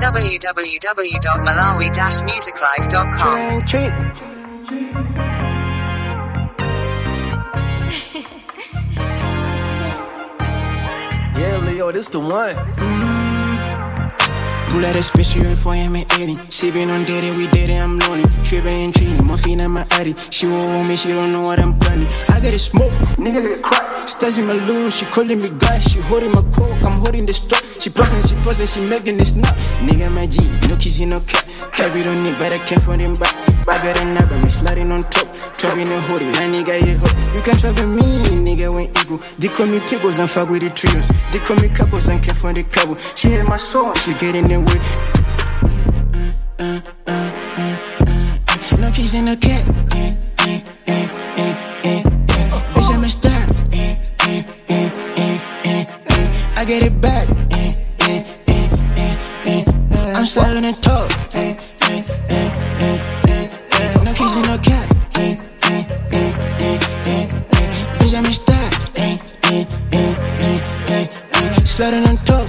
www.malawi-musiclife.com. Yeah, Leo, this the one. Pull out a special for him and Eddie. She been on dating, we did it, I'm lonely. Trippin' and treating, morphine in my addy. She won't want me, she don't know what I'm planning. I got it smoke, nigga get crack. Stash in my loon, she calling me guys. She holding my coke, I'm holding the strap. She posing, she making this snap. Nigga my G, no kissy, no cat. Cabby don't need, but I can't for them back. I got a nap, I'm sliding on top. Trapping the hoodie, that nigga, yeah, ho. You can trap with me, nigga, when ego. They call me tables and fuck with the trios. They call me couples and care for the cabo. She hit my soul, she get in the way. No kissing, no cat. Bitch, I'm a star. I get it back. I'm sliding on top. No kissing, no cat. Bitch, I'm a star. Sliding on top.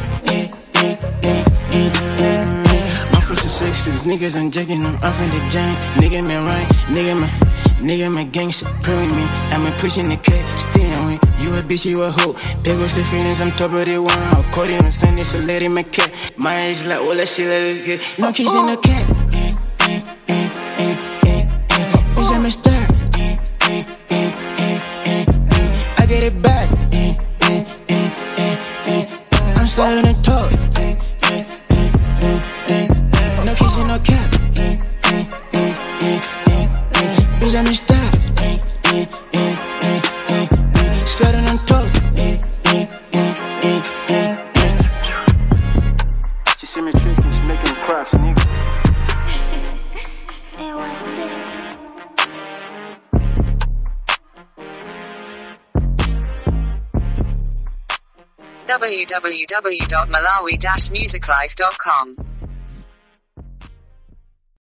My first and sixties, niggas I'm jacking, I'm off in the jam. Nigga me right, nigga my gangsta, pray with me. I'm pushing the cat, staying with you a bitch, you a hoe. Big was the feelings, I'm top of the one. I'll call you on Sunday, so let him a cat. My age like all that shit, let it get. No kissing, no cat. Bitch, I'm a star. I get it back. I'm sliding on top. No kissing, no cap. Bitch, I'm a star. Sliding on top. She see me tricking, she making crafts, nigga. www.malawi-musiclife.com